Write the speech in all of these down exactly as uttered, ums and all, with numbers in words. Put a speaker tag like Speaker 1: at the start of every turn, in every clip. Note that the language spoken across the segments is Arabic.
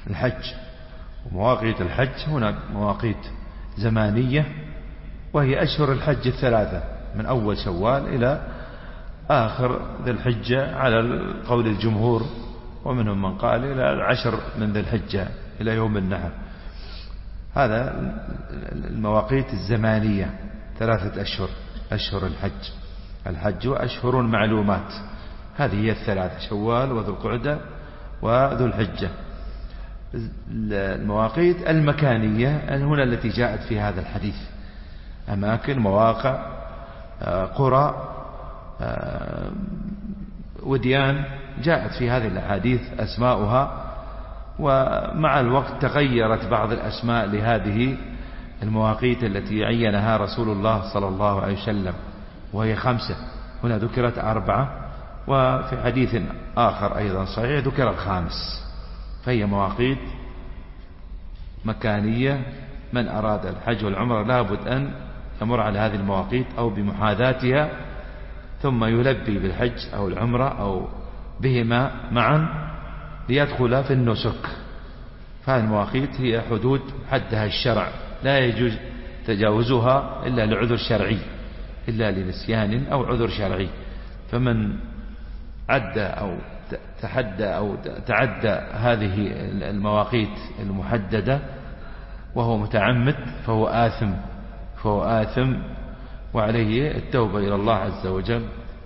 Speaker 1: الحج. ومواقيت الحج هناك مواقيت زمانية، وهي أشهر الحج الثلاثة من أول شوال إلى آخر ذي الحجة على قول الجمهور، ومنهم من قال إلى العشر من ذي الحجة إلى يوم النحر. هذا المواقيت الزمانية ثلاثة أشهر، أشهر الحج. الحج أشهر معلومات، هذه هي الثلاثة: شوال وذو القعدة وذو الحجة. المواقيت المكانية هنا التي جاءت في هذا الحديث، أماكن، مواقع، قرى، وديان، جاءت في هذه الأحاديث أسماؤها. ومع الوقت تغيرت بعض الأسماء لهذه المواقيت التي عينها رسول الله صلى الله عليه وسلم، وهي خمسة. هنا ذكرت أربعة، وفي حديث آخر أيضا صحيح ذكر الخامس. فهي مواقيت مكانية، من أراد الحج والعمرة لابد أن يمر على هذه المواقيت أو بمحاذاتها، ثم يلبي بالحج أو العمرة أو بهما معا ليدخل في النسك. فهذه المواقيت هي حدود حدها الشرع، لا يجوز تجاوزها إلا لعذر شرعي، إلا لنسيان أو عذر شرعي. فمن عدى أو تحدى أو تعدى هذه المواقيت المحددة وهو متعمد فهو آثم، فهو آثم وعليه التوبة إلى الله عز وجل.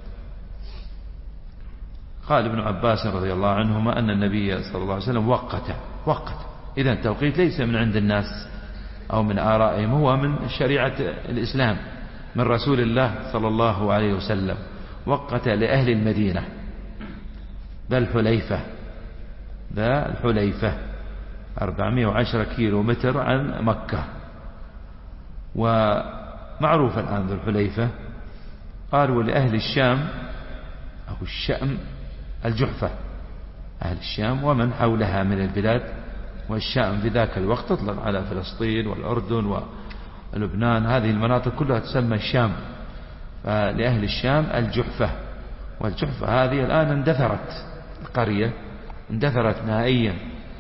Speaker 1: قال ابن عباس رضي الله عنهما أن النبي صلى الله عليه وسلم وقت وقت إذن التوقيت ليس من عند الناس أو من آرائهم، هو من شريعة الإسلام من رسول الله صلى الله عليه وسلم. وقت لأهل المدينة ذا الحليفة، ذا الحليفة أربعمائة وعشرة كيلو متر عن مكة. ومعروف الآن ذو الحليفة. قالوا لأهل الشام أو الشأم الجحفة، أهل الشام ومن حولها من البلاد. والشام في ذاك الوقت تطلق على فلسطين والأردن ولبنان، هذه المناطق كلها تسمى الشام. فلأهل الشام الجحفة، والجحفة هذه الآن اندثرت، القرية اندثرت نهائيا،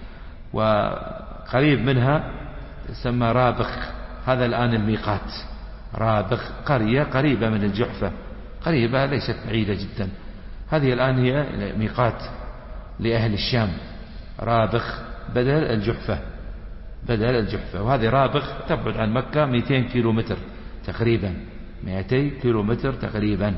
Speaker 1: وقريب منها تسمى رابخ، هذا الآن الميقات. رابخ قرية قريبة من الجحفة، قريبة ليست بعيدة جدا. هذه الآن هي ميقات لأهل الشام، رابخ بدل الجحفة، بدل الجحفة. وهذه رابخ تبعد عن مكة مئتين كيلو متر تقريبا، مئتين كيلو متر تقريبا.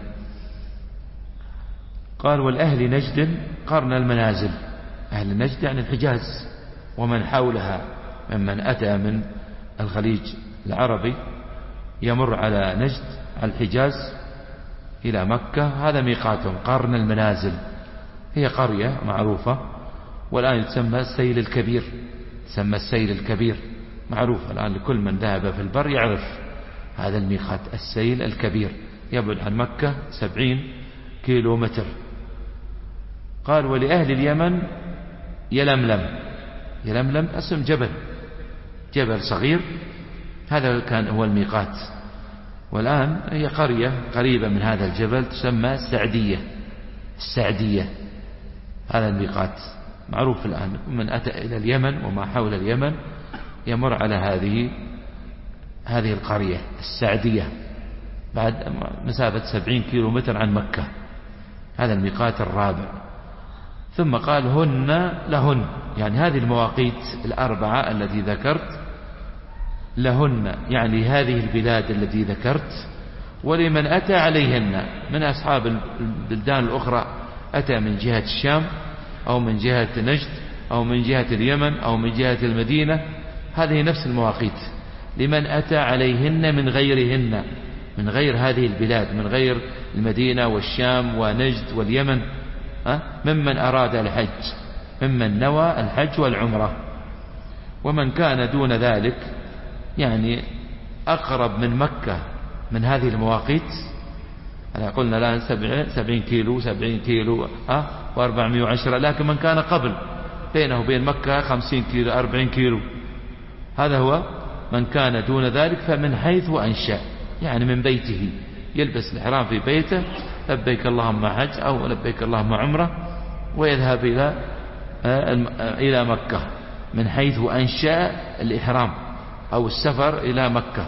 Speaker 1: قال والأهل نجد قرن المنازل. أهل نجد يعني الحجاز ومن حولها، ممن أتى من الخليج العربي يمر على نجد الحجاز إلى مكة، هذا ميقاتهم قرن المنازل. هي قرية معروفة، والآن تسمى السيل الكبير، تسمى السيل الكبير، معروف الآن لكل من ذهب في البر يعرف هذا الميقات، السيل الكبير، يبعد عن مكة سبعين كيلو متر. قال ولأهل اليمن يلملم. يلملم اسم جبل، جبل صغير، هذا كان هو الميقات. والآن هي قرية قريبة من هذا الجبل تسمى السعدية، السعدية، هذا الميقات معروف الآن. من أتى إلى اليمن وما حول اليمن يمر على هذه هذه القرية السعدية بعد مسافة سبعين كيلو متر عن مكة، هذا الميقات الرابع. ثم قال هن لهن، يعني هذه المواقيت الأربعة التي ذكرت لهن، يعني هذه البلاد التي ذكرت، ولمن أتى عليهن من أصحاب البلدان الأخرى، أتى من جهة الشام أو من جهة نجد أو من جهة اليمن أو من جهة المدينة، هذه نفس المواقيت. لمن أتى عليهن من غيرهن، من غير هذه البلاد، من غير المدينة والشام ونجد واليمن، ممن أراد الحج، ممن نوى الحج والعمرة. ومن كان دون ذلك يعني أقرب من مكة من هذه المواقيت، أنا قلنا الآن سبعين كيلو سبعين كيلو أه وأربعمائة وعشرة، لكن من كان قبل بينه وبين مكة خمسين كيلو أربعين كيلو، هذا هو من كان دون ذلك. فمن حيث أنشأ، يعني من بيته، يلبس الإحرام في بيته، لبيك اللهم حج أو لبيك اللهم عمرة، ويذهب إلى إلى مكة. من حيث أنشأ الإحرام أو السفر إلى مكة،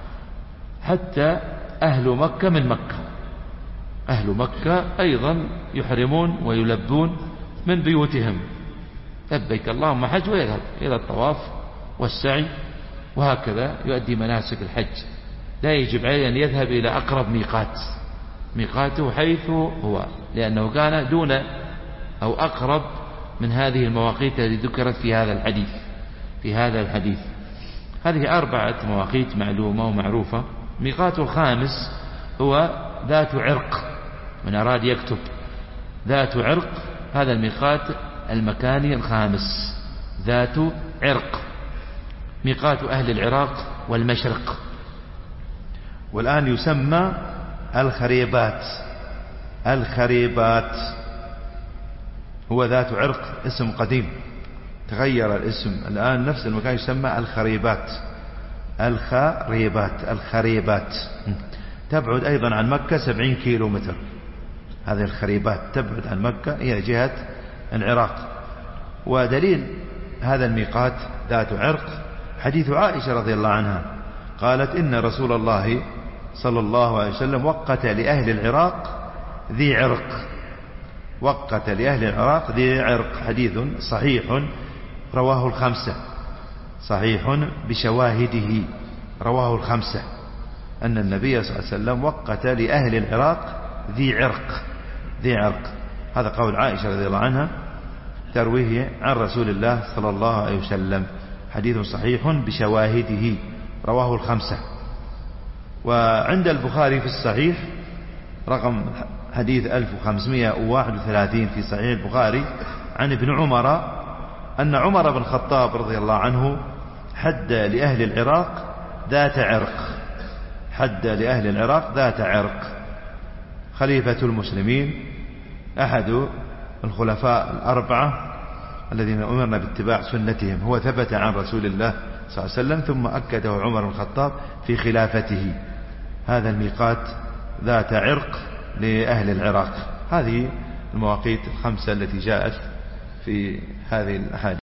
Speaker 1: حتى أهل مكة من مكة، أهل مكة أيضا يحرمون ويلبون من بيوتهم، لبيك اللهم حج، ويذهب إلى الطواف والسعي، وهكذا يؤدي مناسك الحج. لا يجب عليه أن يذهب إلى أقرب ميقات، ميقاته حيث هو، لأنه كان دون أو أقرب من هذه المواقيت التي ذكرت في هذا الحديث في هذا الحديث هذه أربعة مواقيت معلومة ومعروفة. ميقات الخامس هو ذات عرق، من أراد يكتب ذات عرق، هذا الميقات المكاني الخامس، ذات عرق، ميقات أهل العراق والمشرق.
Speaker 2: والآن يسمى الخريبات. الخريبات هو ذات عرق، اسم قديم تغير الاسم، الآن نفس المكان يسمى الخريبات. الخريبات الخريبات تبعد أيضا عن مكة سبعين كيلو متر. هذه الخريبات تبعد عن مكة إلى جهة العراق. ودليل هذا الميقات ذات عرق حديث عائشة رضي الله عنها، قالت إن رسول الله صلى الله عليه وسلم وقت لأهل العراق ذي عرق، وقت لأهل العراق ذي عرق. حديث صحيح رواه الخمسة، صحيح بشواهده، رواه الخمسة، أن النبي صلى الله عليه وسلم وقت لأهل العراق ذي عرق، ذي عرق. هذا قول عائشة رضي الله عنها ترويه عن رسول الله صلى الله عليه وسلم، حديث صحيح بشواهده، رواه الخمسة. وعند البخاري في الصحيح رقم حديث ألف وخمسمائة وواحد وثلاثين في صحيح البخاري عن ابن عمر أن عمر بن الخطاب رضي الله عنه حد لأهل العراق ذات عرق، حد لأهل العراق ذات عرق. خليفة المسلمين أحد الخلفاء الأربعة الذين أمرنا باتباع سنتهم، هو ثبت عن رسول الله صلى الله عليه وسلم، ثم أكده عمر بن الخطاب في خلافته. هذا الميقات ذات عرق لأهل العراق. هذه المواقيت الخمسة التي جاءت في هذه الأحاديث.